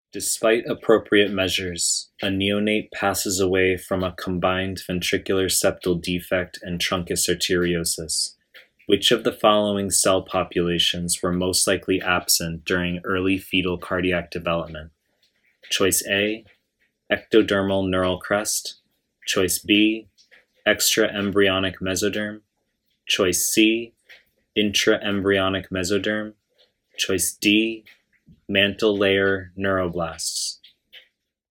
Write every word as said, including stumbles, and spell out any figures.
Despite appropriate measures, a neonate passes away from a combined ventricular septal defect and truncus arteriosus. Which of the following cell populations were most likely absent during early fetal cardiac development? Choice A, ectodermal neural crest. Choice B, extraembryonic mesoderm. Choice C, intraembryonic mesoderm. Choice D, mantle layer neuroblasts.